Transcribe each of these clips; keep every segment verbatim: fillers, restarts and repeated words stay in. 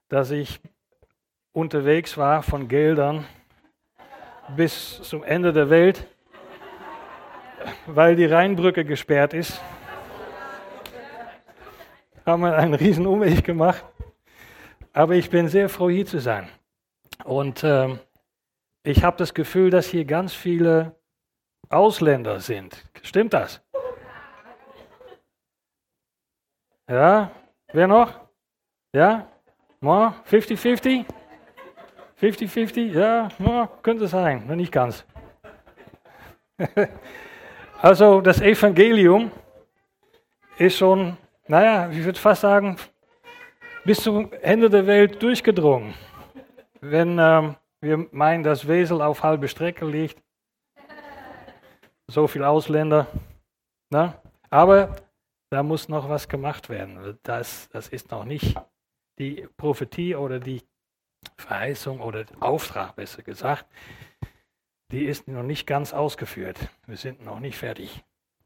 dass ich unterwegs war von Geldern bis zum Ende der Welt, weil die Rheinbrücke gesperrt ist. Haben wir einen riesen Umweg gemacht. Aber ich bin sehr froh, hier zu sein. Und ähm, ich habe das Gefühl, dass hier ganz viele Ausländer sind. Stimmt das? Ja? Wer noch? Ja? fünfzig fünfzig? fünfzig fünfzig? Ja, ja, könnte sein, noch nicht ganz. Also das Evangelium ist schon, naja, ich würde fast sagen, bis zum Ende der Welt durchgedrungen. Wenn ähm, wir meinen, dass Wesel auf halbe Strecke liegt, so viele Ausländer, ne? Aber da muss noch was gemacht werden. Das, das ist noch nicht die Prophetie oder die Verheißung oder Auftrag, besser gesagt, die ist noch nicht ganz ausgeführt. Wir sind noch nicht fertig.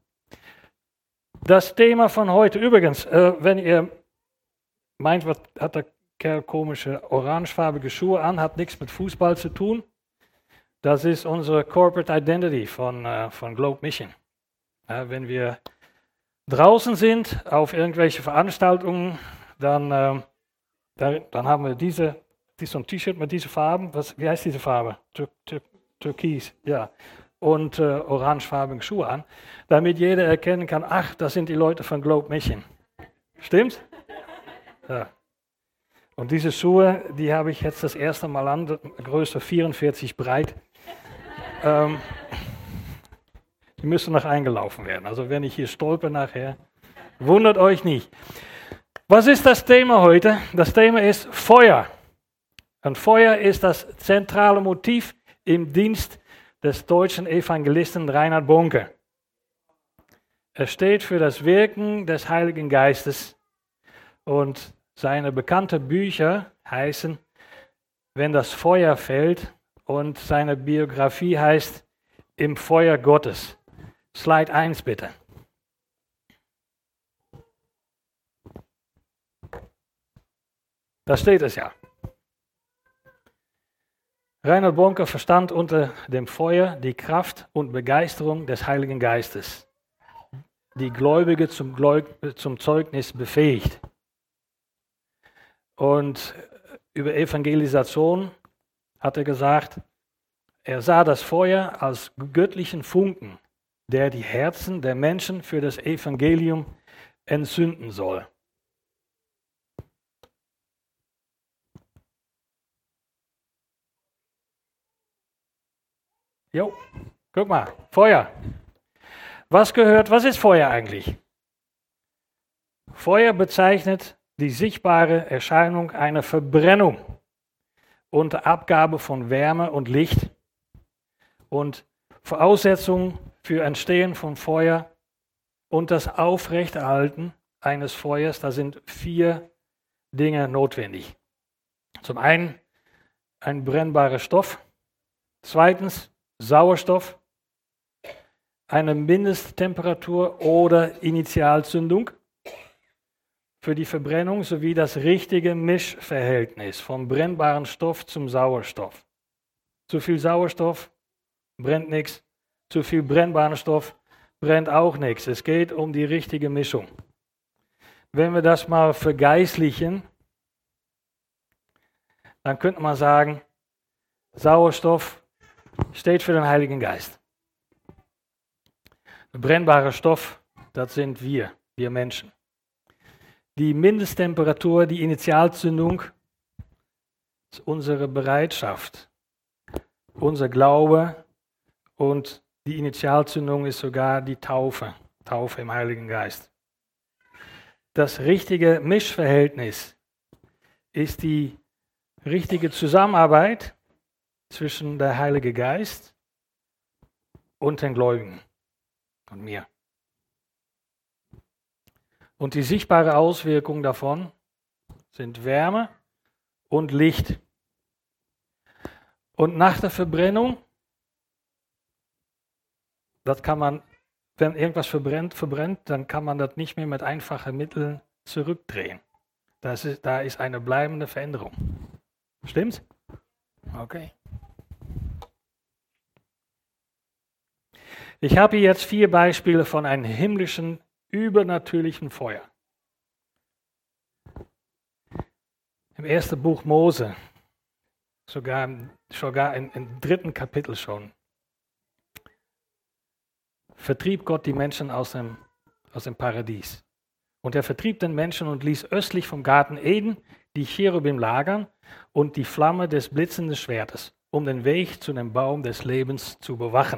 Das Thema von heute, übrigens, äh, wenn ihr meint, was hat der Kerl komische orangefarbige Schuhe an, hat nichts mit Fußball zu tun. Das ist unsere Corporate Identity von, äh, von Globe Mission. Ja, wenn wir draußen sind, auf irgendwelche Veranstaltungen, dann, äh, da, dann haben wir diese, die so ein T-Shirt mit diesen Farben. Was, wie heißt diese Farbe? Tür, Tür, Türkis, ja. Und äh, orangefarbigen Schuhe an, damit jeder erkennen kann, ach, das sind die Leute von Globe Mission. Stimmt's? Ja. Und diese Schuhe, die habe ich jetzt das erste Mal an, Größe vierundvierzig breit. Ähm, die müssen noch eingelaufen werden. Also wenn ich hier stolpe nachher, wundert euch nicht. Was ist das Thema heute? Das Thema ist Feuer. Und Feuer ist das zentrale Motiv im Dienst des deutschen Evangelisten Reinhard Bonke. Er steht für das Wirken des Heiligen Geistes und seine bekannten Bücher heißen Wenn das Feuer fällt und seine Biografie heißt Im Feuer Gottes. Slide eins bitte. Da steht es ja. Reinhard Bonke verstand unter dem Feuer die Kraft und Begeisterung des Heiligen Geistes, die Gläubige zum, Gläub- zum Zeugnis befähigt. Und über Evangelisation hat er gesagt, er sah das Feuer als göttlichen Funken, der die Herzen der Menschen für das Evangelium entzünden soll. Jo, guck mal, Feuer. Was gehört, was ist Feuer eigentlich? Feuer bezeichnet die sichtbare Erscheinung einer Verbrennung unter Abgabe von Wärme und Licht. Und Voraussetzungen für Entstehen von Feuer und das Aufrechterhalten eines Feuers, da sind vier Dinge notwendig. Zum einen ein brennbarer Stoff, zweitens Sauerstoff, eine Mindesttemperatur oder Initialzündung für die Verbrennung sowie das richtige Mischverhältnis vom brennbaren Stoff zum Sauerstoff. Zu viel Sauerstoff brennt nichts, zu viel brennbaren Stoff brennt auch nichts. Es geht um die richtige Mischung. Wenn wir das mal vergeistlichen, dann könnte man sagen, Sauerstoff steht für den Heiligen Geist. Der brennbare Stoff, das sind wir, wir Menschen. Die Mindesttemperatur, die Initialzündung, ist unsere Bereitschaft, unser Glaube und die Initialzündung ist sogar die Taufe, Taufe im Heiligen Geist. Das richtige Mischverhältnis ist die richtige Zusammenarbeit zwischen der Heilige Geist und den Gläubigen und mir. Und die sichtbare Auswirkung davon sind Wärme und Licht. Und nach der Verbrennung, das kann man, wenn irgendwas verbrennt, verbrennt, dann kann man das nicht mehr mit einfachen Mitteln zurückdrehen. Das ist, da ist eine bleibende Veränderung. Stimmt's? Okay. Ich habe hier jetzt vier Beispiele von einem himmlischen, übernatürlichen Feuer. Im ersten Buch Mose, sogar, sogar im, im dritten Kapitel schon, vertrieb Gott die Menschen aus dem, aus dem Paradies. Und er vertrieb den Menschen und ließ östlich vom Garten Eden die Cherubim lagern und die Flamme des blitzenden Schwertes, um den Weg zu dem Baum des Lebens zu bewachen.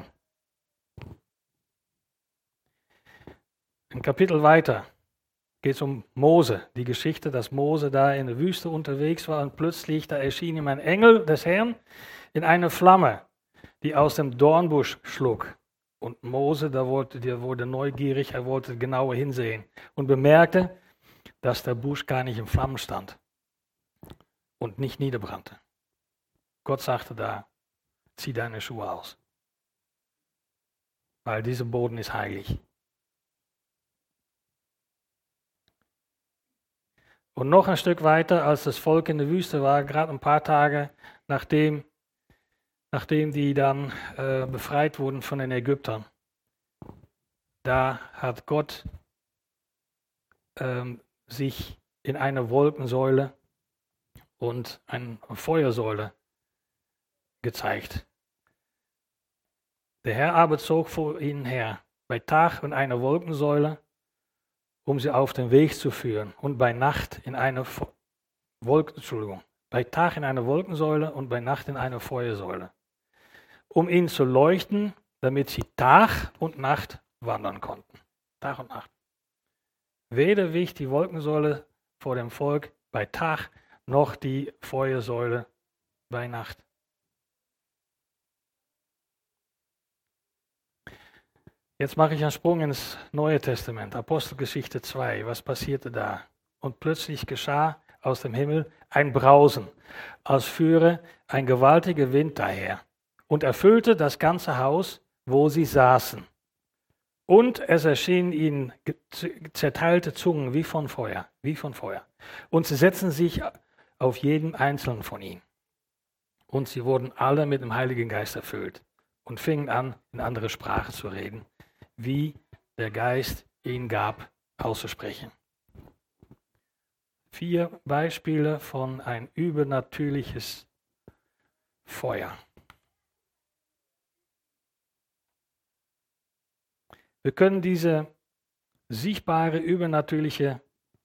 Ein Kapitel weiter geht es um Mose, die Geschichte, dass Mose da in der Wüste unterwegs war und plötzlich, da erschien ihm ein Engel des Herrn in einer Flamme, die aus dem Dornbusch schlug. Und Mose, da wurde, der wurde neugierig, er wollte genauer hinsehen und bemerkte, dass der Busch gar nicht in Flammen stand und nicht niederbrannte. Gott sagte da, zieh deine Schuhe aus, weil dieser Boden ist heilig. Und noch ein Stück weiter, als das Volk in der Wüste war, gerade ein paar Tage nachdem, nachdem die dann äh, befreit wurden von den Ägyptern, da hat Gott ähm, sich in eine Wolkensäule und eine Feuersäule gezeigt. Der Herr aber zog vor ihnen her, bei Tag in einer Wolkensäule, um sie auf den Weg zu führen, und bei Nacht in eine Wolken, Entschuldigung, bei Tag in eine Wolkensäule und bei Nacht in eine Feuersäule, um ihnen zu leuchten, damit sie Tag und Nacht wandern konnten. Tag und Nacht. Weder wich die Wolkensäule vor dem Volk bei Tag, noch die Feuersäule bei Nacht. Jetzt mache ich einen Sprung ins Neue Testament, Apostelgeschichte zwei. Was passierte da? Und plötzlich geschah aus dem Himmel ein Brausen, als führe ein gewaltiger Wind daher und erfüllte das ganze Haus, wo sie saßen. Und es erschienen ihnen zerteilte Zungen wie von Feuer, wie von Feuer. Und sie setzten sich auf jeden einzelnen von ihnen. Und sie wurden alle mit dem Heiligen Geist erfüllt und fingen an, in andere Sprache zu reden, wie der Geist ihnen gab, auszusprechen. Vier Beispiele von ein übernatürliches Feuer. Wir können diese sichtbare, übernatürliche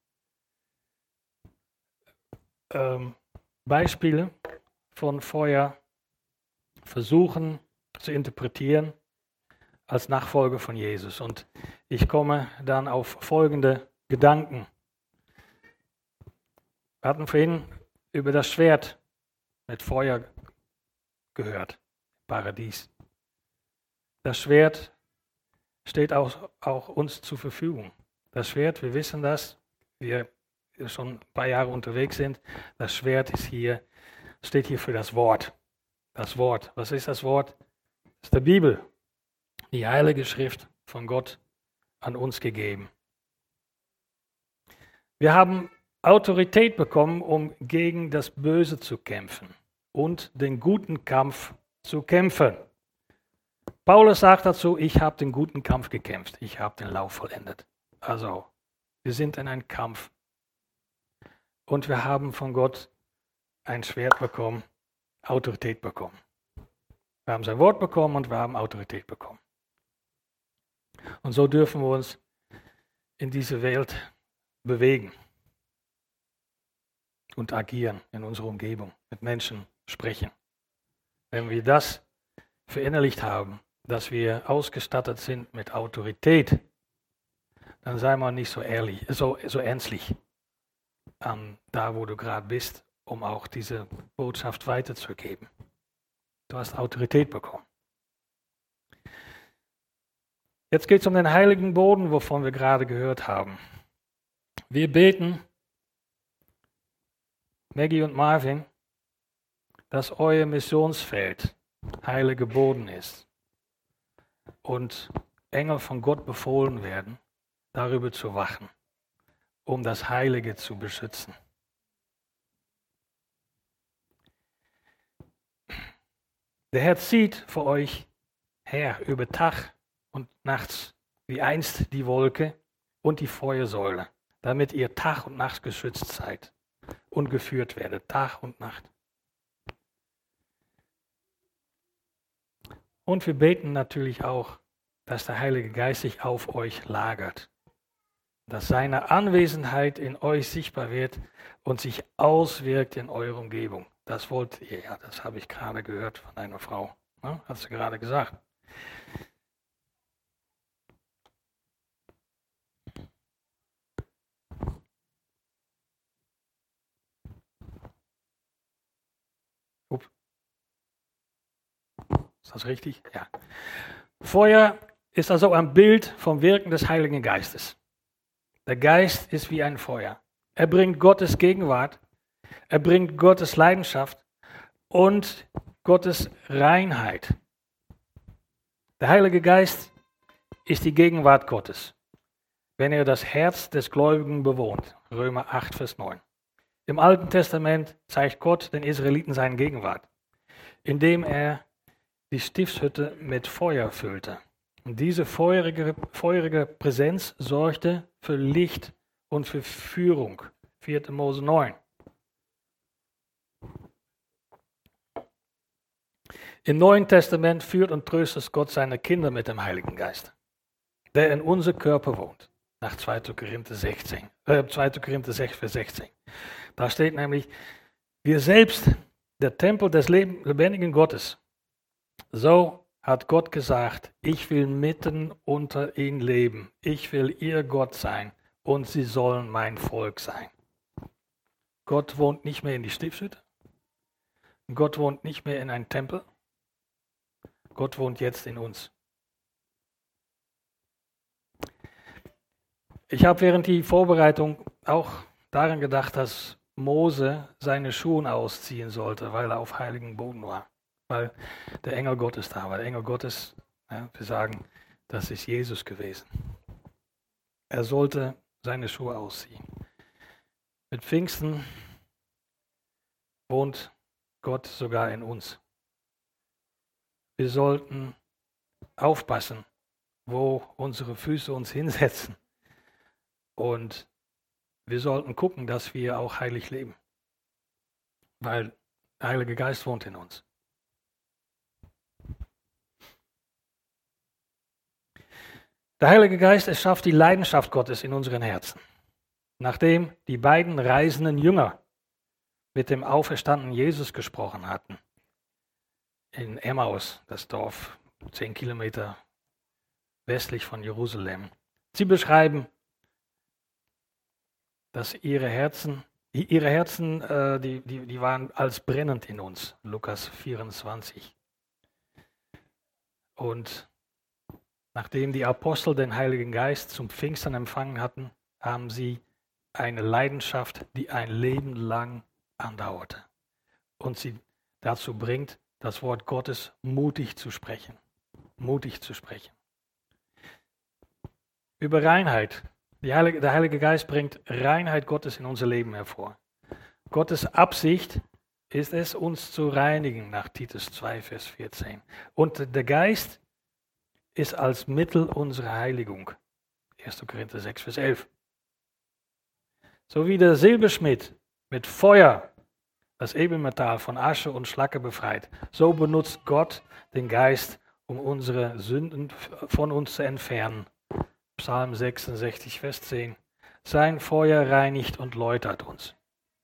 ähm, Beispiele von Feuer versuchen zu interpretieren als Nachfolger von Jesus. Und ich komme dann auf folgende Gedanken. Wir hatten vorhin über das Schwert mit Feuer gehört, Paradies. Das Schwert steht auch, auch uns zur Verfügung. Das Schwert, wir wissen das, wir schon ein paar Jahre unterwegs sind, das Schwert ist hier, steht hier für das Wort. Das Wort. Was ist das Wort? Das ist die Bibel. Die Heilige Schrift von Gott an uns gegeben. Wir haben Autorität bekommen, um gegen das Böse zu kämpfen und den guten Kampf zu kämpfen. Paulus sagt dazu, ich habe den guten Kampf gekämpft, ich habe den Lauf vollendet. Also, wir sind in einem Kampf und wir haben von Gott ein Schwert bekommen, Autorität bekommen. Wir haben sein Wort bekommen und wir haben Autorität bekommen. Und so dürfen wir uns in diese Welt bewegen und agieren in unserer Umgebung, mit Menschen sprechen. Wenn wir das verinnerlicht haben, dass wir ausgestattet sind mit Autorität, dann sei mal nicht so ehrlich, so, so ernstlich ähm, da, wo du gerade bist, um auch diese Botschaft weiterzugeben. Du hast Autorität bekommen. Jetzt geht es um den heiligen Boden, wovon wir gerade gehört haben. Wir beten, Maggie und Marvin, dass euer Missionsfeld heiliger Boden ist und Engel von Gott befohlen werden, darüber zu wachen, um das Heilige zu beschützen. Der Herr zieht für euch her über Tag und nachts, wie einst die Wolke und die Feuersäule, damit ihr Tag und Nacht geschützt seid und geführt werdet, Tag und Nacht. Und wir beten natürlich auch, dass der Heilige Geist sich auf euch lagert, dass seine Anwesenheit in euch sichtbar wird und sich auswirkt in eurer Umgebung. Das wollt ihr ja, das habe ich gerade gehört von einer Frau, ne? Hat sie gerade gesagt. Ups. Ist das richtig? Ja. Feuer ist also ein Bild vom Wirken des Heiligen Geistes. Der Geist ist wie ein Feuer. Er bringt Gottes Gegenwart, er bringt Gottes Leidenschaft und Gottes Reinheit. Der Heilige Geist ist die Gegenwart Gottes, wenn er das Herz des Gläubigen bewohnt. Römer acht, Vers neun. Im Alten Testament zeigt Gott den Israeliten seine Gegenwart, indem er die Stiftshütte mit Feuer füllte. Und diese feurige, feurige Präsenz sorgte für Licht und für Führung. vierte Mose neun. Im Neuen Testament führt und tröstet Gott seine Kinder mit dem Heiligen Geist, der in unser Körper wohnt. Nach zweiter Korinther sechzehn, äh, zweiter Korinther sechs, Vers sechzehn. Da steht nämlich, wir selbst, der Tempel des lebendigen Gottes. So hat Gott gesagt, ich will mitten unter ihnen leben. Ich will ihr Gott sein und sie sollen mein Volk sein. Gott wohnt nicht mehr in die Stiftshütte. Gott wohnt nicht mehr in einem Tempel. Gott wohnt jetzt in uns. Ich habe während die Vorbereitung auch daran gedacht, dass Mose seine Schuhe ausziehen sollte, weil er auf heiligen Boden war. Weil der Engel Gottes da war. Der Engel Gottes, ja, wir sagen, das ist Jesus gewesen. Er sollte seine Schuhe ausziehen. Mit Pfingsten wohnt Gott sogar in uns. Wir sollten aufpassen, wo unsere Füße uns hinsetzen. Und wir sollten gucken, dass wir auch heilig leben. Weil der Heilige Geist wohnt in uns. Der Heilige Geist erschafft die Leidenschaft Gottes in unseren Herzen. Nachdem die beiden reisenden Jünger mit dem auferstandenen Jesus gesprochen hatten, in Emmaus, das Dorf, zehn Kilometer westlich von Jerusalem. Sie beschreiben, dass ihre Herzen, ihre Herzen, äh, die, die, die waren als brennend in uns, Lukas vierundzwanzig. Und nachdem die Apostel den Heiligen Geist zum Pfingsten empfangen hatten, haben sie eine Leidenschaft, die ein Leben lang andauerte und sie dazu bringt, das Wort Gottes mutig zu sprechen. Mutig zu sprechen. Über Reinheit. Die Heilige, der Heilige Geist bringt Reinheit Gottes in unser Leben hervor. Gottes Absicht ist es, uns zu reinigen, nach Titus zwei, Vers vierzehn. Und der Geist ist als Mittel unserer Heiligung. erster Korinther sechs, Vers elf. So wie der Silberschmied mit Feuer das Edelmetall von Asche und Schlacke befreit, so benutzt Gott den Geist, um unsere Sünden von uns zu entfernen. Psalm sechsundsechzig, Vers zehn. Sein Feuer reinigt und läutert uns.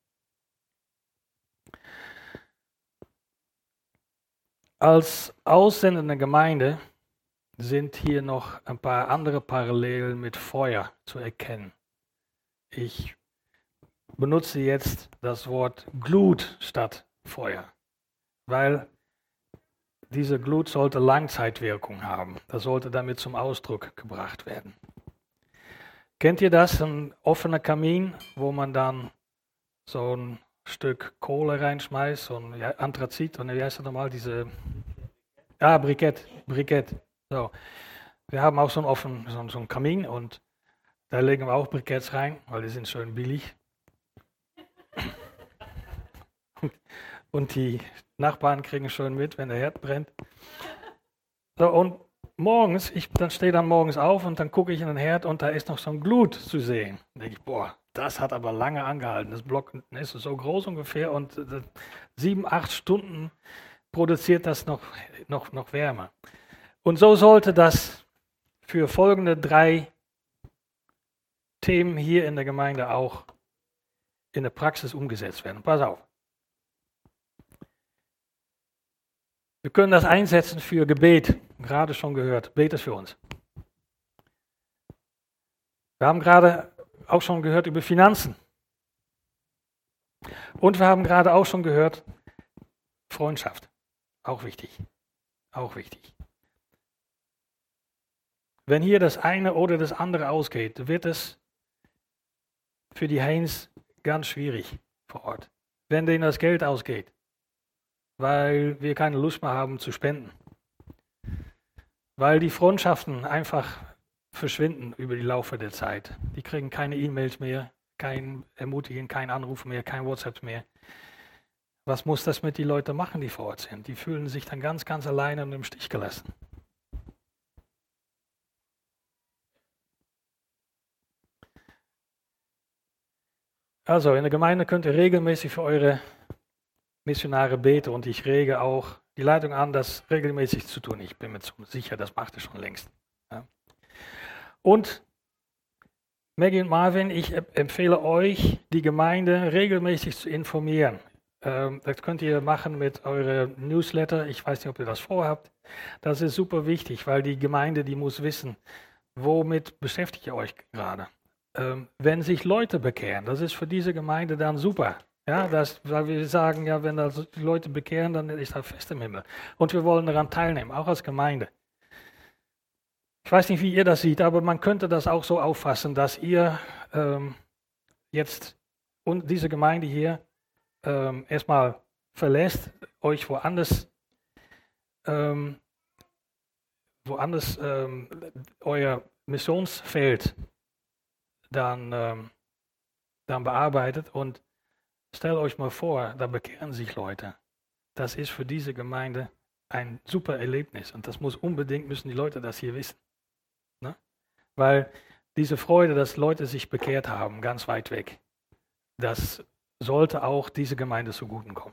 Als aussendende Gemeinde sind hier noch ein paar andere Parallelen mit Feuer zu erkennen. Ich benutze jetzt das Wort Glut statt Feuer, weil diese Glut sollte Langzeitwirkung haben. Das sollte damit zum Ausdruck gebracht werden. Kennt ihr das? Ein offener Kamin, wo man dann so ein Stück Kohle reinschmeißt, so ein ja, Anthrazit, und wie heißt das nochmal? Diese, ah, Brikett, Brikett. So. Wir haben auch so einen offenen, so, so einen Kamin und da legen wir auch Briketts rein, weil die sind schön billig. Und die Nachbarn kriegen schon mit, wenn der Herd brennt. So, und morgens, ich dann stehe dann morgens auf und dann gucke ich in den Herd und da ist noch so ein Glut zu sehen. Da denke ich, boah, das hat aber lange angehalten. Das Block ist so groß ungefähr und äh, sieben, acht Stunden produziert das noch, noch, noch Wärme. Und so sollte das für folgende drei Themen hier in der Gemeinde auch in der Praxis umgesetzt werden. Pass auf. Wir können das einsetzen für Gebet, gerade schon gehört. Betet für uns. Wir haben gerade auch schon gehört über Finanzen. Und wir haben gerade auch schon gehört, Freundschaft. Auch wichtig. Auch wichtig. Wenn hier das eine oder das andere ausgeht, wird es für die Heins ganz schwierig vor Ort. Wenn denen das Geld ausgeht, weil wir keine Lust mehr haben zu spenden. Weil die Freundschaften einfach verschwinden über die Laufe der Zeit. Die kriegen keine E-Mails mehr, kein Ermutigen, kein Anruf mehr, kein WhatsApp mehr. Was muss das mit den Leuten machen, die vor Ort sind? Die fühlen sich dann ganz, ganz alleine und im Stich gelassen. Also in der Gemeinde könnt ihr regelmäßig für eure Missionare beten und ich rege auch die Leitung an, das regelmäßig zu tun. Ich bin mir sicher, das macht ihr schon längst. Ja. Und Maggie und Marvin, ich empfehle euch, die Gemeinde regelmäßig zu informieren. Ähm, das könnt ihr machen mit eurem Newsletter. Ich weiß nicht, ob ihr das vorhabt. Das ist super wichtig, weil die Gemeinde, die muss wissen, womit beschäftigt ihr euch gerade. Ähm, wenn sich Leute bekehren, das ist für diese Gemeinde dann super. Ja, das, weil wir sagen, ja, wenn da die Leute bekehren, dann ist das fest im Himmel. Und wir wollen daran teilnehmen, auch als Gemeinde. Ich weiß nicht, wie ihr das seht, aber man könnte das auch so auffassen, dass ihr ähm, jetzt und diese Gemeinde hier ähm, erstmal verlässt, euch woanders, ähm, woanders ähm, euer Missionsfeld dann, ähm, dann bearbeitet und stellt euch mal vor, da bekehren sich Leute. Das ist für diese Gemeinde ein super Erlebnis und das muss unbedingt, müssen die Leute das hier wissen. Ne? Weil diese Freude, dass Leute sich bekehrt haben, ganz weit weg, das sollte auch diese Gemeinde zuguten kommen.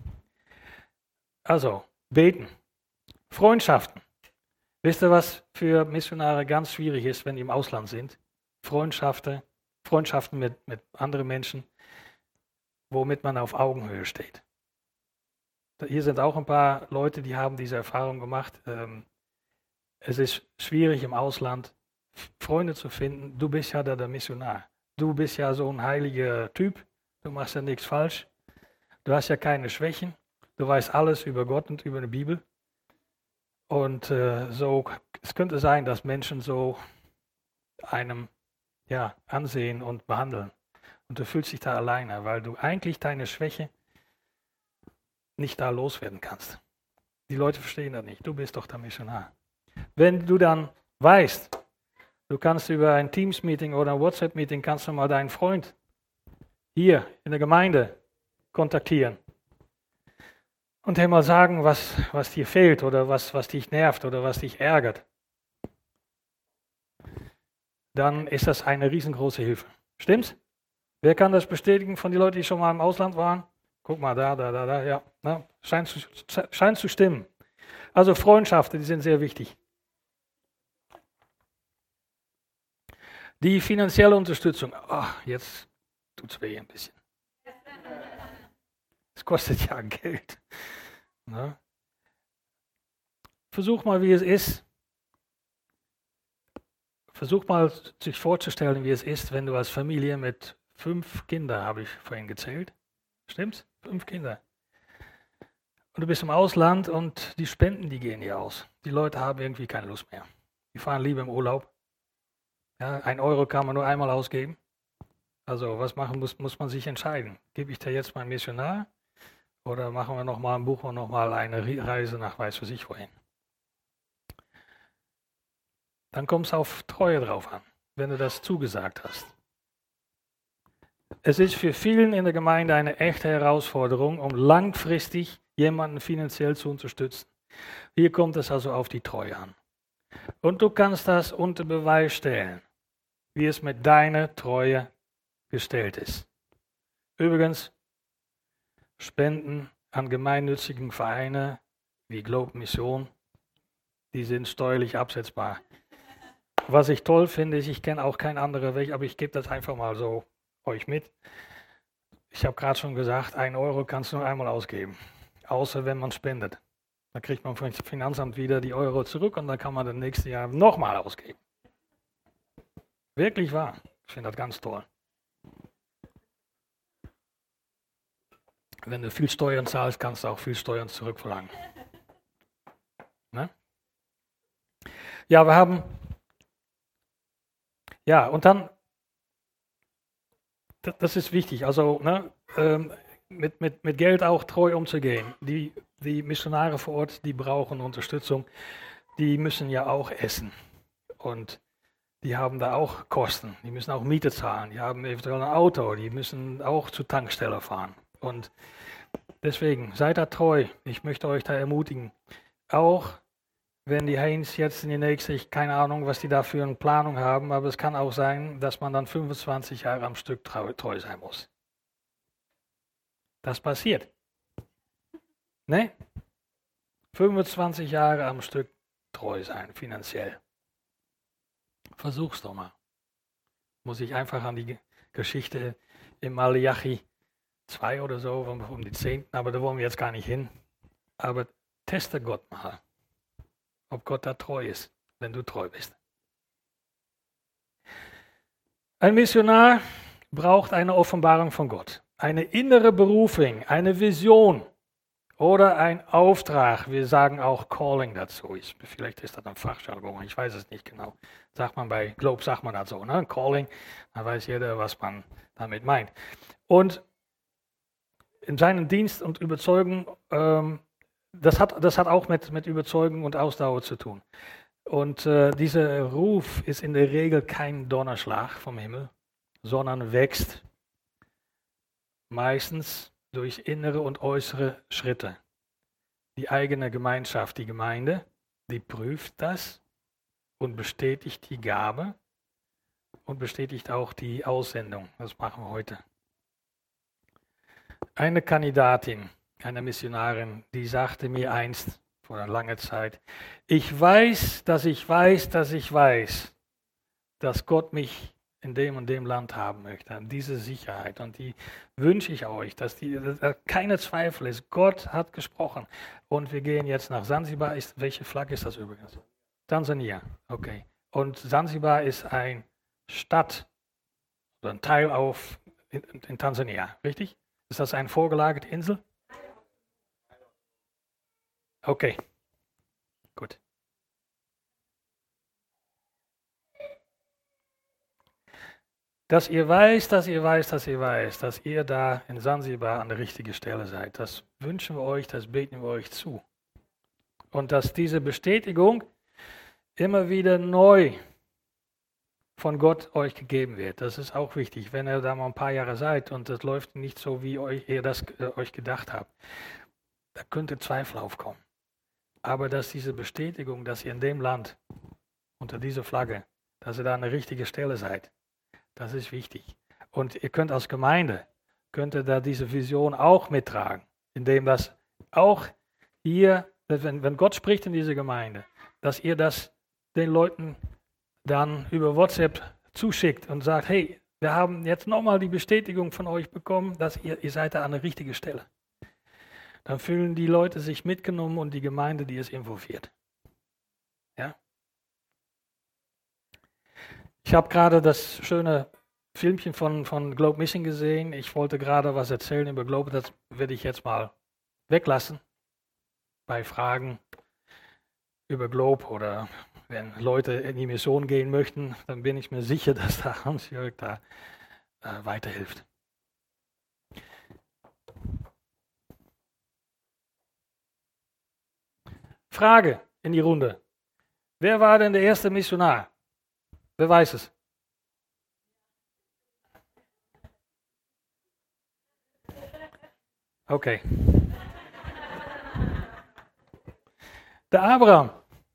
Also, beten. Freundschaften. Wisst ihr, was für Missionare ganz schwierig ist, wenn die im Ausland sind? Freundschaften, Freundschaften mit, mit anderen Menschen, womit man auf Augenhöhe steht. Hier sind auch ein paar Leute, die haben diese Erfahrung gemacht. Es ist schwierig im Ausland Freunde zu finden. Du bist ja da der Missionar. Du bist ja so ein heiliger Typ. Du machst ja nichts falsch. Du hast ja keine Schwächen. Du weißt alles über Gott und über die Bibel. Und äh, so, es könnte sein, dass Menschen so einem ja, ansehen und behandeln. Und du fühlst dich da alleine, weil du eigentlich deine Schwäche nicht da loswerden kannst. Die Leute verstehen das nicht. Du bist doch der Missionar. Wenn du dann weißt, du kannst über ein Teams-Meeting oder ein WhatsApp-Meeting kannst du mal deinen Freund hier in der Gemeinde kontaktieren und dir mal sagen, was, was dir fehlt oder was, was dich nervt oder was dich ärgert. Dann ist das eine riesengroße Hilfe. Stimmt's? Wer kann das bestätigen von den Leuten, die schon mal im Ausland waren? Guck mal, da, da, da, da, ja. Na, scheint, zu, scheint zu stimmen. Also Freundschaften, die sind sehr wichtig. Die finanzielle Unterstützung. Oh, jetzt tut es weh ein bisschen. Es kostet ja Geld. Na? Versuch mal, wie es ist. Versuch mal, sich vorzustellen, wie es ist, wenn du als Familie mit fünf Kindern, habe ich vorhin gezählt. Stimmt's? Fünf Kinder. Und du bist im Ausland und die Spenden, die gehen dir aus. Die Leute haben irgendwie keine Lust mehr. Die fahren lieber im Urlaub. Ja, ein Euro kann man nur einmal ausgeben. Also was machen muss, muss man sich entscheiden. Gebe ich da jetzt meinen Missionar oder machen wir nochmal, buchen wir nochmal eine Reise nach weiß was ich wohin. Dann kommt es auf Treue drauf an, wenn du das zugesagt hast. Es ist für vielen in der Gemeinde eine echte Herausforderung, um langfristig jemanden finanziell zu unterstützen. Hier kommt es also auf die Treue an. Und du kannst das unter Beweis stellen, wie es mit deiner Treue gestellt ist. Übrigens, Spenden an gemeinnützigen Vereine wie Globe Mission, die sind steuerlich absetzbar. Was ich toll finde, ist, ich kenne auch keinen anderen Weg, aber ich gebe das einfach mal so euch mit. Ich habe gerade schon gesagt, ein Euro kannst du nur einmal ausgeben, außer wenn man spendet. Dann kriegt man vom Finanzamt wieder die Euro zurück und dann kann man das nächste Jahr nochmal ausgeben. Wirklich wahr. Ich finde das ganz toll. Wenn du viel Steuern zahlst, kannst du auch viel Steuern zurückverlangen. Ne? Ja, wir haben, ja, und dann, das ist wichtig, also ne, ähm, mit, mit, mit Geld auch treu umzugehen. Die, die Missionare vor Ort, die brauchen Unterstützung, die müssen ja auch essen und die haben da auch Kosten, die müssen auch Miete zahlen, die haben eventuell ein Auto, die müssen auch zur Tankstelle fahren. Und deswegen, seid da treu, ich möchte euch da ermutigen, auch wenn die Heinz jetzt in die nächste, ich keine Ahnung, was die da für eine Planung haben, aber es kann auch sein, dass man dann fünfundzwanzig Jahre am Stück treu, treu sein muss. Das passiert. Ne? fünfundzwanzig Jahre am Stück treu sein, finanziell. Versuch's doch mal. Muss ich einfach an die Geschichte im Malachi zwei oder so, um die Zehnten, aber da wollen wir jetzt gar nicht hin. Aber teste Gott mal, ob Gott da treu ist, wenn du treu bist. Ein Missionar braucht eine Offenbarung von Gott, eine innere Berufung, eine Vision oder ein Auftrag. Wir sagen auch Calling dazu. Ich, vielleicht ist das ein Fachjargon, ich weiß es nicht genau. Sagt man bei Globe, sagt man das so, ne? Calling, da weiß jeder, was man damit meint. Und in seinem Dienst und Überzeugung, ähm, das, hat, das hat auch mit, mit Überzeugung und Ausdauer zu tun. Und äh, dieser Ruf ist in der Regel kein Donnerschlag vom Himmel, sondern wächst meistens durch innere und äußere Schritte. Die eigene Gemeinschaft, die Gemeinde, die prüft das und bestätigt die Gabe und bestätigt auch die Aussendung. Das machen wir heute. Eine Kandidatin, eine Missionarin, die sagte mir einst vor einer langen Zeit, ich weiß, dass ich weiß, dass ich weiß, dass Gott mich in dem und dem Land haben möchte. Diese Sicherheit. Und die wünsche ich euch, dass die dass keine Zweifel ist. Gott hat gesprochen. Und wir gehen jetzt nach Sansibar. Ist, welche Flagge ist das übrigens? Tansania. Okay. Und Sansibar ist eine Stadt oder ein Teil auf in, in Tansania. Richtig? Ist das eine vorgelagerte Insel? Okay. Gut. Dass ihr weiß, dass ihr weiß, dass ihr weiß, dass ihr da in Sansibar an der richtigen Stelle seid. Das wünschen wir euch, das beten wir euch zu. Und dass diese Bestätigung immer wieder neu von Gott euch gegeben wird. Das ist auch wichtig, wenn ihr da mal ein paar Jahre seid und das läuft nicht so, wie euch, ihr das äh, euch gedacht habt. Da könnte Zweifel aufkommen. Aber dass diese Bestätigung, dass ihr in dem Land unter dieser Flagge, dass ihr da an der richtigen Stelle seid, das ist wichtig. Und ihr könnt als Gemeinde, könnt ihr da diese Vision auch mittragen, indem das auch hier, wenn, wenn Gott spricht in dieser Gemeinde, dass ihr das den Leuten dann über WhatsApp zuschickt und sagt, hey, wir haben jetzt nochmal die Bestätigung von euch bekommen, dass ihr, ihr seid da an der richtigen Stelle. Dann fühlen die Leute sich mitgenommen und die Gemeinde, die ist involviert. Ja? Ich habe gerade das schöne Filmchen von, von Globe Mission gesehen. Ich wollte gerade was erzählen über Globe, das werde ich jetzt mal weglassen. Bei Fragen über Globe oder wenn Leute in die Mission gehen möchten, dann bin ich mir sicher, dass da Hans-Jörg da äh, weiterhilft. Frage in die Runde. Wer war denn der erste Missionar? Wer weiß es? Okay. Der Abraham.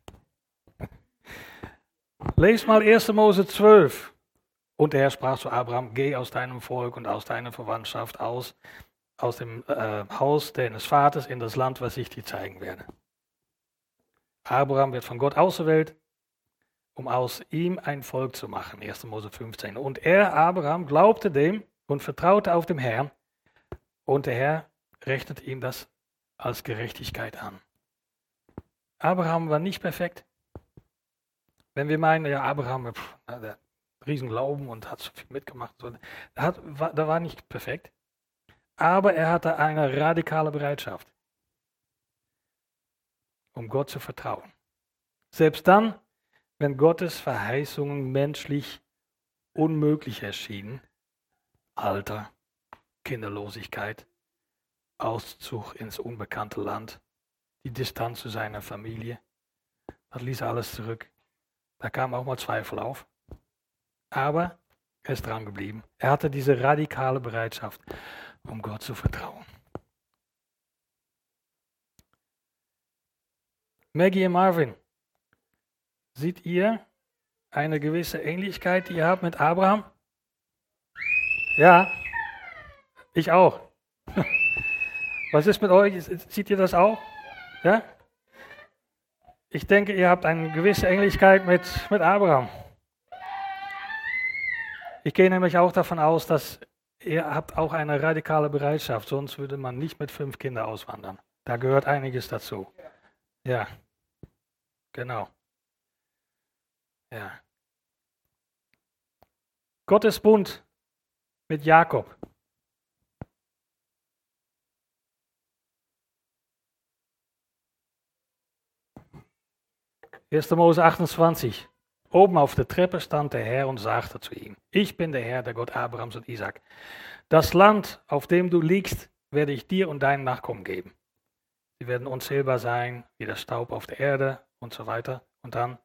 Lees mal erster Mose zwölf. Und der Herr sprach zu Abraham, geh aus deinem Volk und aus deiner Verwandtschaft aus, aus dem äh, Haus deines Vaters in das Land, was ich dir zeigen werde. Abraham wird von Gott auserwählt, um aus ihm ein Volk zu machen. erster Mose fünfzehn. Und er, Abraham, glaubte dem und vertraute auf den Herrn. Und der Herr rechnet ihm das als Gerechtigkeit an. Abraham war nicht perfekt. Wenn wir meinen, ja, Abraham, pff, der Riesenglauben und hat so viel mitgemacht, so, der, hat, war, der war nicht perfekt. Aber er hatte eine radikale Bereitschaft, um Gott zu vertrauen. Selbst dann, wenn Gottes Verheißungen menschlich unmöglich erschienen, Alter, Kinderlosigkeit, Auszug ins unbekannte Land, die Distanz zu seiner Familie, das ließ alles zurück. Da kamen auch mal Zweifel auf. Aber er ist dran geblieben. Er hatte diese radikale Bereitschaft, um Gott zu vertrauen. Maggie und Marvin, seht ihr eine gewisse Ähnlichkeit, die ihr habt mit Abraham? Ja, ich auch. Was ist mit euch? Seht ihr das auch? Ja? Ich denke, ihr habt eine gewisse Ähnlichkeit mit, mit Abraham. Ich gehe nämlich auch davon aus, dass ihr habt auch eine radikale Bereitschaft, sonst würde man nicht mit fünf Kindern auswandern. Da gehört einiges dazu. Ja, genau. Ja. Gottes Bund mit Jakob. erster Mose achtundzwanzig. Oben auf der Treppe stand der Herr und sagte zu ihm, ich bin der Herr, der Gott Abrahams und Isaak. Das Land, auf dem du liegst, werde ich dir und deinen Nachkommen geben. Sie werden unzählbar sein, wie der Staub auf der Erde und so weiter. Und dann,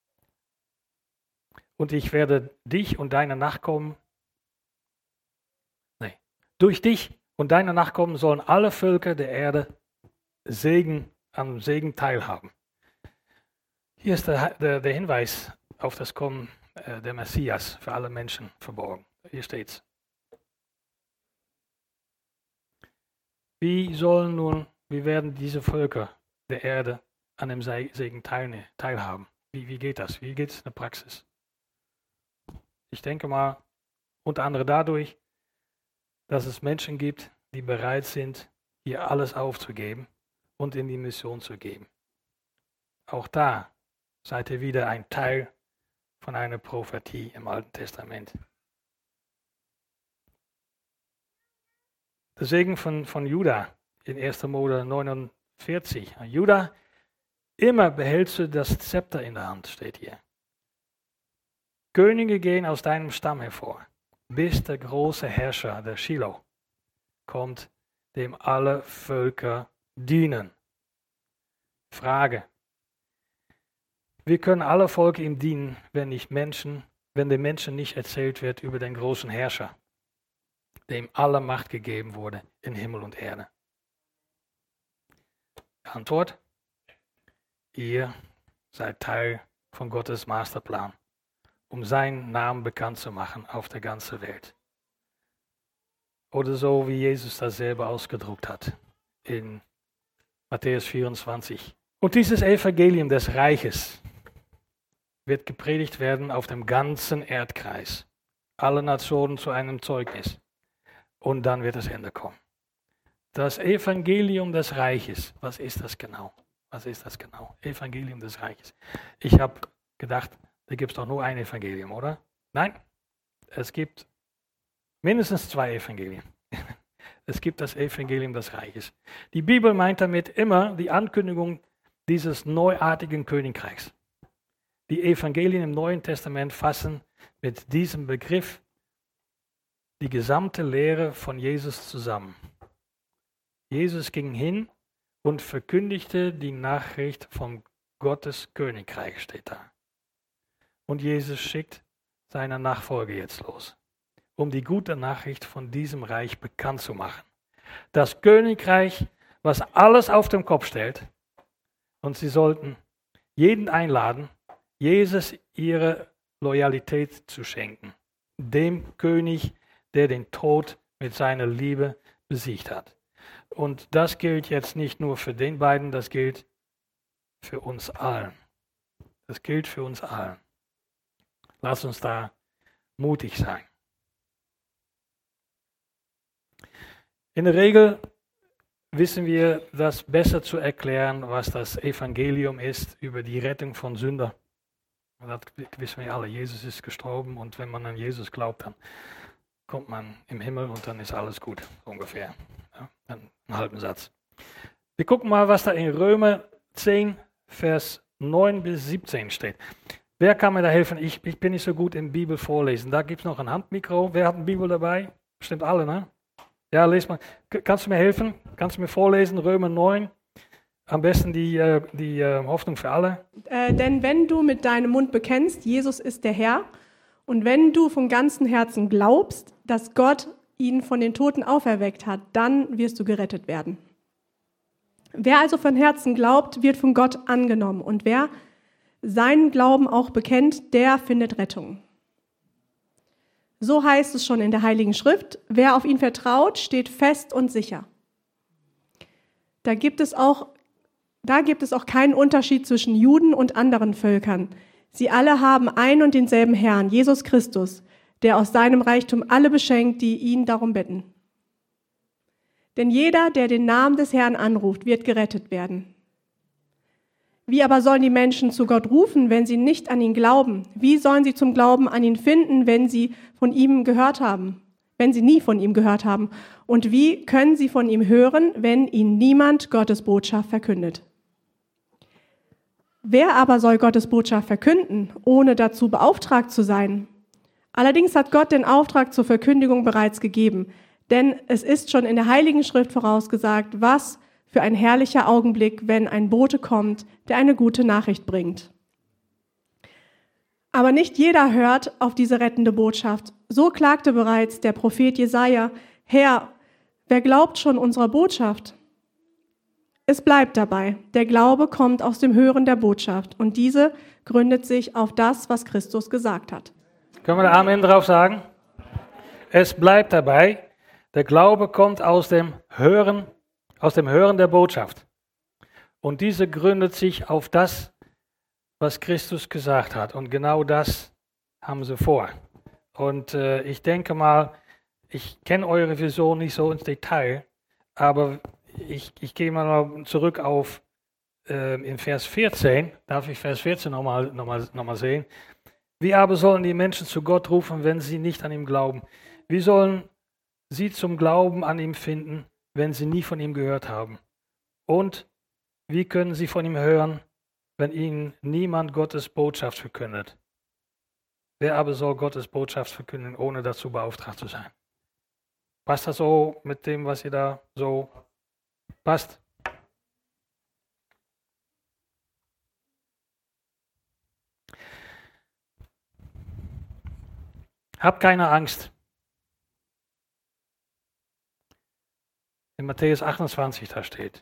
und ich werde dich und deine Nachkommen, nee, durch dich und deine Nachkommen sollen alle Völker der Erde Segen, am Segen teilhaben. Hier ist der, der, der Hinweis auf das Kommen äh, der Messias für alle Menschen verborgen. Hier steht's. Wie sollen nun, wie werden diese Völker der Erde an dem Segen teil, teilhaben? Wie, wie geht das? Wie geht es in der Praxis? Ich denke mal, unter anderem dadurch, dass es Menschen gibt, die bereit sind, hier alles aufzugeben und in die Mission zu geben. Auch da seid ihr wieder ein Teil von einer Prophetie im Alten Testament. Der Segen von, von Juda in erster Mose neunundvierzig. Juda, immer behältst du das Zepter in der Hand, steht hier. Könige gehen aus deinem Stamm hervor, bis der große Herrscher, der Shiloh, kommt, dem alle Völker dienen. Frage. Wir können alle Völker ihm dienen, wenn nicht Menschen, wenn den Menschen nicht erzählt wird über den großen Herrscher, dem alle Macht gegeben wurde in Himmel und Erde. Antwort: Ihr seid Teil von Gottes Masterplan, um seinen Namen bekannt zu machen auf der ganzen Welt. Oder so, wie Jesus das selber ausgedruckt hat in Matthäus vierundzwanzig. Und dieses Evangelium des Reiches wird gepredigt werden auf dem ganzen Erdkreis. Alle Nationen zu einem Zeugnis. Und dann wird das Ende kommen. Das Evangelium des Reiches, was ist das genau? Was ist das genau? Evangelium des Reiches. Ich habe gedacht, da gibt es doch nur ein Evangelium, oder? Nein, es gibt mindestens zwei Evangelien. Es gibt das Evangelium des Reiches. Die Bibel meint damit immer die Ankündigung dieses neuartigen Königreichs. Die Evangelien im Neuen Testament fassen mit diesem Begriff die gesamte Lehre von Jesus zusammen. Jesus ging hin und verkündigte die Nachricht von Gottes Königreich, steht da. Und Jesus schickt seine Nachfolger jetzt los, um die gute Nachricht von diesem Reich bekannt zu machen. Das Königreich, was alles auf den Kopf stellt. Und sie sollten jeden einladen, Jesus ihre Loyalität zu schenken. Dem König, der den Tod mit seiner Liebe besiegt hat. Und das gilt jetzt nicht nur für den beiden, das gilt für uns allen. Das gilt für uns allen. Lass uns da mutig sein. In der Regel wissen wir das besser zu erklären, was das Evangelium ist über die Rettung von Sündern. Das wissen wir alle. Jesus ist gestorben und wenn man an Jesus glaubt, dann kommt man im Himmel und dann ist alles gut, ungefähr. Ja, einen halben Satz. Wir gucken mal, was da in Römer zehn, Vers neun bis siebzehn steht. Wer kann mir da helfen? Ich, ich bin nicht so gut im Bibel vorlesen. Da gibt es noch ein Handmikro. Wer hat eine Bibel dabei? Bestimmt alle, ne? Ja, les mal. Kannst du mir helfen? Kannst du mir vorlesen? Römer neun. Am besten die, äh, die äh, Hoffnung für alle. Äh, denn wenn du mit deinem Mund bekennst, Jesus ist der Herr, und wenn du von ganzem Herzen glaubst, dass Gott ihn von den Toten auferweckt hat, dann wirst du gerettet werden. Wer also von Herzen glaubt, wird von Gott angenommen. Und wer seinen Glauben auch bekennt, der findet Rettung. So heißt es schon in der Heiligen Schrift, wer auf ihn vertraut, steht fest und sicher. Da gibt es auch, da gibt es auch keinen Unterschied zwischen Juden und anderen Völkern. Sie alle haben ein und denselben Herrn, Jesus Christus, der aus seinem Reichtum alle beschenkt, die ihn darum bitten. Denn jeder, der den Namen des Herrn anruft, wird gerettet werden. Wie aber sollen die Menschen zu Gott rufen, wenn sie nicht an ihn glauben? Wie sollen sie zum Glauben an ihn finden, wenn sie von ihm gehört haben, wenn sie nie von ihm gehört haben? Und wie können sie von ihm hören, wenn ihnen niemand Gottes Botschaft verkündet? Wer aber soll Gottes Botschaft verkünden, ohne dazu beauftragt zu sein? Allerdings hat Gott den Auftrag zur Verkündigung bereits gegeben, denn es ist schon in der Heiligen Schrift vorausgesagt, was für ein herrlicher Augenblick, wenn ein Bote kommt, der eine gute Nachricht bringt. Aber nicht jeder hört auf diese rettende Botschaft. So klagte bereits der Prophet Jesaja: Herr, wer glaubt schon unserer Botschaft? Es bleibt dabei, der Glaube kommt aus dem Hören der Botschaft und diese gründet sich auf das, was Christus gesagt hat. Können wir da Amen drauf sagen? Es bleibt dabei, der Glaube kommt aus dem Hören, aus dem Hören der Botschaft. Und diese gründet sich auf das, was Christus gesagt hat. Und genau das haben sie vor. Und äh, ich denke mal, ich kenne eure Vision nicht so ins Detail, aber ich, ich gehe mal zurück auf äh, in Vers vierzehn. Darf ich Vers vierzehn nochmal noch mal, noch mal sehen? Wie aber sollen die Menschen zu Gott rufen, wenn sie nicht an ihm glauben? Wie sollen sie zum Glauben an ihm finden, wenn sie nie von ihm gehört haben? Und wie können sie von ihm hören, wenn ihnen niemand Gottes Botschaft verkündet? Wer aber soll Gottes Botschaft verkünden, ohne dazu beauftragt zu sein? Passt das so mit dem, was ihr da so passt? Hab keine Angst. In Matthäus achtundzwanzig da steht: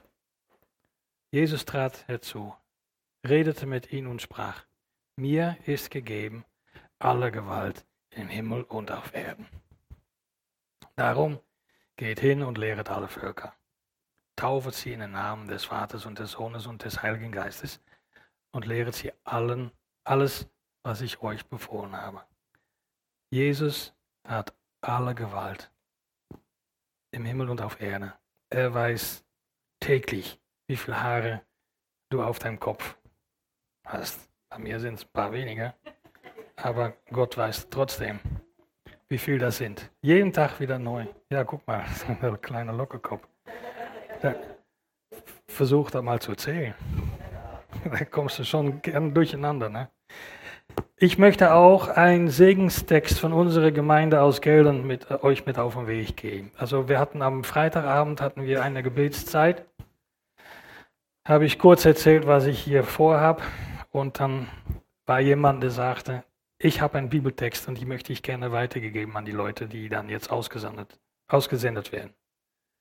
Jesus trat herzu, redete mit ihnen und sprach: Mir ist gegeben alle Gewalt im Himmel und auf Erden. Darum geht hin und lehret alle Völker. Taufet sie in den Namen des Vaters und des Sohnes und des Heiligen Geistes und lehret sie allen alles, was ich euch befohlen habe. Jesus hat alle Gewalt im Himmel und auf Erde. Er weiß täglich, wie viele Haare du auf deinem Kopf hast. Bei mir sind es ein paar weniger, aber Gott weiß trotzdem, wie viel das sind. Jeden Tag wieder neu. Ja, guck mal, ein kleiner Lockerkopf. Da, versuch da mal zu zählen. Da kommst du schon gern durcheinander, ne? Ich möchte auch einen Segenstext von unserer Gemeinde aus Geldern mit äh, euch mit auf den Weg geben. Also wir hatten am Freitagabend hatten wir eine Gebetszeit. Habe ich kurz erzählt, was ich hier vorhab, und dann war jemand, der sagte: Ich habe einen Bibeltext und die möchte ich gerne weitergegeben an die Leute, die dann jetzt ausgesendet, ausgesendet werden.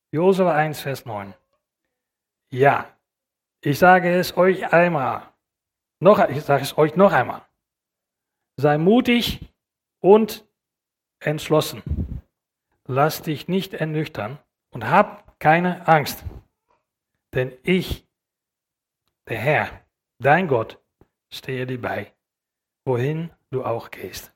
Josua eins, Vers neun. Ja, ich sage es euch einmal. Noch, ich sage es euch noch einmal. Sei mutig und entschlossen. Lass dich nicht ernüchtern und hab keine Angst. Denn ich, der Herr, dein Gott, stehe dir bei, wohin du auch gehst.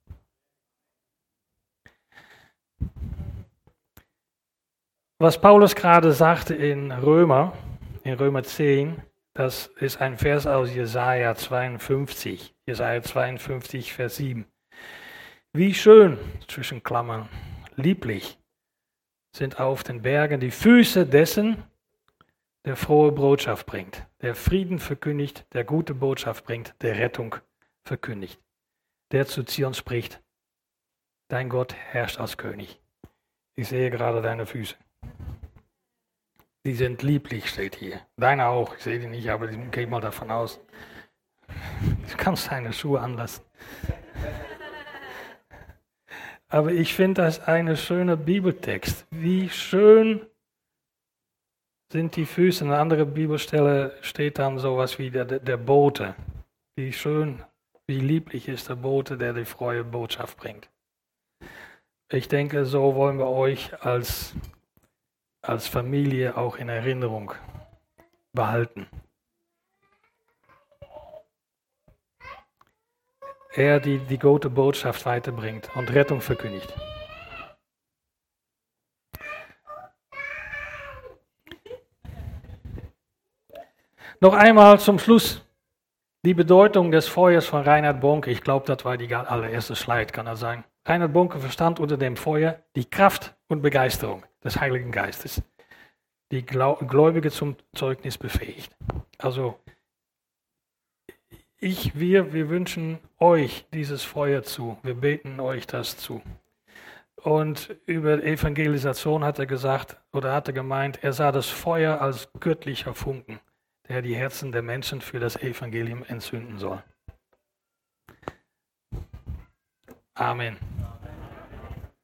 Was Paulus gerade sagte in Römer, in Römer zehn, das ist ein Vers aus Jesaja zweiundfünfzig. Jesaja zweiundfünfzig, Vers sieben. Wie schön, zwischen Klammern, lieblich sind auf den Bergen die Füße dessen, der frohe Botschaft bringt, der Frieden verkündigt, der gute Botschaft bringt, der Rettung verkündigt, der zu Zion spricht, dein Gott herrscht als König. Ich sehe gerade deine Füße. Die sind lieblich, steht hier. Deine auch, ich sehe die nicht, aber ich gehe mal davon aus. Du kannst deine Schuhe anlassen. Aber ich finde das ein schöner Bibeltext. Wie schön sind die Füße. An einer anderen Bibelstelle steht dann sowas wie der, der Bote. Wie schön, wie lieblich ist der Bote, der die frohe Botschaft bringt. Ich denke, so wollen wir euch als, als Familie auch in Erinnerung behalten. Er, die die gute Botschaft weiterbringt und Rettung verkündigt. Noch einmal zum Schluss die Bedeutung des Feuers von Reinhard Bonke. Ich glaube, das war die allererste Slide, kann das sein. Reinhard Bonke verstand unter dem Feuer die Kraft und Begeisterung des Heiligen Geistes, die Gläubige zum Zeugnis befähigt. Also ich, wir, wir wünschen euch dieses Feuer zu. Wir beten euch das zu. Und über Evangelisation hat er gesagt, oder hat er gemeint, er sah das Feuer als göttlicher Funken, der die Herzen der Menschen für das Evangelium entzünden soll. Amen.